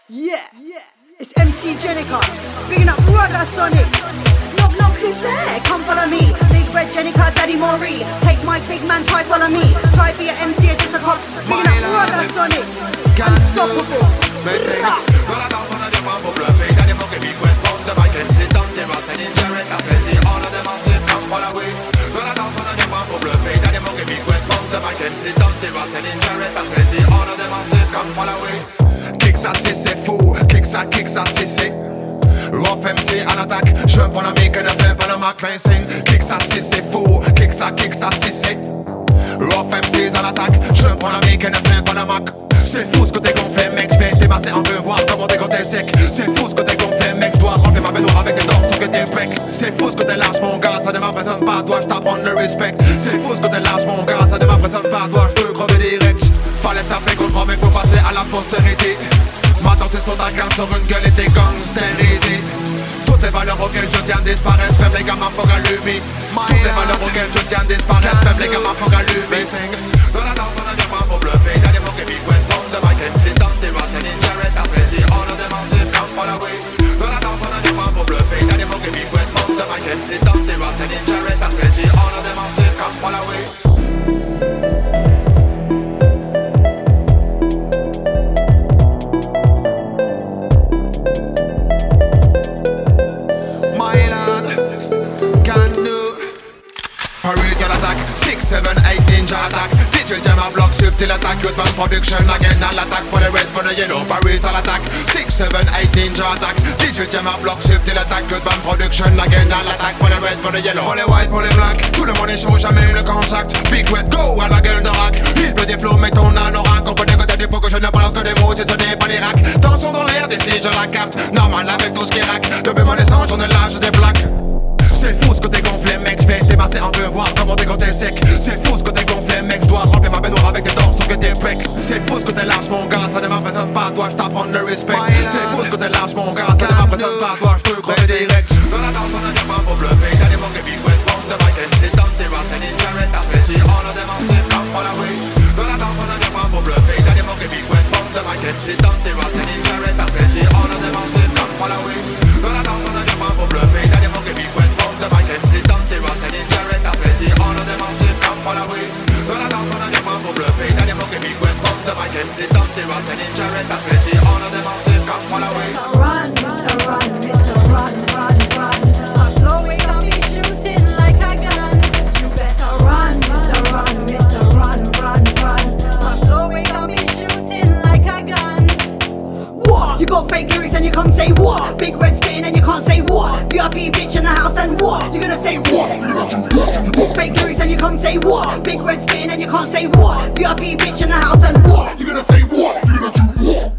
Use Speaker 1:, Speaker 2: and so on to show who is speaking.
Speaker 1: Yeah, it's MC Jenica, bigging up Brother Sonic. Knock knock, who's there? Come follow me. Big Red Jenica, Daddy Maury. Take my big man, try follow me. Try be a MC, just a cop. Bigging up Brother Sonic. Unstoppable.
Speaker 2: Dans la danse on ne vient pas pour bluffer. Daddy Maury, Big Red, pomme de Mike MC, Tante, Racine, Jarrett, Assesi, all of them on safe, come follow me. Dans la danse on ne vient pas pour bluffer. Daddy Maury, Big Red, pomme de Mike MC, Tante, Racine, Jarrett, Assesi, all of them on safe, come follow me. Kick ça si c'est fou, kick ça si c'est Rough MC à l'attaque, je veux prendre un mic et ne fais pas le Mac Racing. Kick ça si c'est fou, kick ça si c'est Rough MC à l'attaque, je veux prendre un mic et ne fais pas le Mac. C'est fou ce que t'es gonflé mec, je vais t'émasser un peu voir comment t'es quand t'es sec. C'est fou ce que t'es gonflé mec, je dois remplir ma baignoire avec des torses que t'es bec. C'est fou ce que t'es large mon gars, ça ne m'impressionne pas, dois-je t'apprendre le respect. C'est fou ce que t'es large mon gars, ça ne m'impressionne pas, dois-je te crever direct. Fallait taper contre un mec pour passer à la postérité. Maintenant t'es sur ta carte, sur une gueule et t'es gangsterisé. Toutes les valeurs auxquelles je tiens disparaissent, même les gamins faut allumer. Toutes les valeurs auxquelles je tiens disparaissent, même les gamins faut allumer. Dans la danse on ne vient pas pour bluffer. Daddy Maury, Big Red, pomme de Mike MC, Tante, Racine, Jarrett, Assesi, all of them on safe, come follow me. Dans la danse on ne vient pas pour bluffer. Daddy Maury, Big Red, pomme de Mike MC, Tante, Racine, Jarrett, Assesi, all of them on safe, come follow me. Paris à l'attaque, 6, 7, 8 ninja attack. 18ème à bloc subtil attack. Youthman production again à l'attaque. For the red, for the yellow, Paris à l'attaque, 6, 7, 8 ninja attack. 18ème à bloc subtil attack. Youthman production again à l'attaque. For the red, for the yellow, pour les white, pour les blacks. Tout le monde est chaud, jamais le contact. Big Red, go à la gueule de rack. Il pleut des flots, mais ton anorak. On peut dégoter des pots que je ne balance que des mots, si ce n'est pas des racks. Tension dans l'air, d'ici je la capte. Normal avec tout ce qui rack. Depuis mon naissance, j'en ai l'âge des plaques. C'est fou ce que t'es gonflé mec, je vais t'émasser un peu voir comment t'es quand t'es sec. C'est fou ce que t'es gonflé mec, je dois remplir ma baignoire avec des torses que t'es bec. C'est fou ce que t'es large mon gars, ça ne m'impressionne pas, dois-je t'apprendre le respect. C'est fou ce que t'es large mon gars, ça ne m'impressionne pas, dois-je te crever direct. Dans la danse on ne vient pas pour bluffer. Daddy Maury, Big Red, pomme de Mike MC, Tante, Racine, Jarrett, Assesi, all of them on safe, come follow me. Dans la danse on ne vient pas pour bluffer. Daddy Maury, Big Red, pomme de Mike MC, Tante, Racine, Jarrett, Assesi, all of them on safe, come follow me. Dans la danse on ne vient pas pour bluffer. Daddy Maury, Big Red, pomme de Mike MC, Tante, Racine, Jarrett, Assesi, all of them on safe, come follow me. Dans la danse on ne vient pas pour bluffer. Daddy Maury, Big Red, pomme de Mike MC, Tante, Racine, Jarrett, Assesi, all of them on safe, come follow me.
Speaker 1: Run, Mr. Run, Mr. Run, run, run. My flow it got me shooting like a gun. You better run, Mr. Run, Mr. Run, run, run. My flow it got me shooting like a gun. What? You got fake lyrics and you can't say what? Big Red spin and you can't say what? VIP bitch in the house and what? You gonna say what? Fake lyrics and you can't say what? Big Red spin and you can't say what? VIP bitch in the house and what?
Speaker 2: You gonna say what? You gonna do what?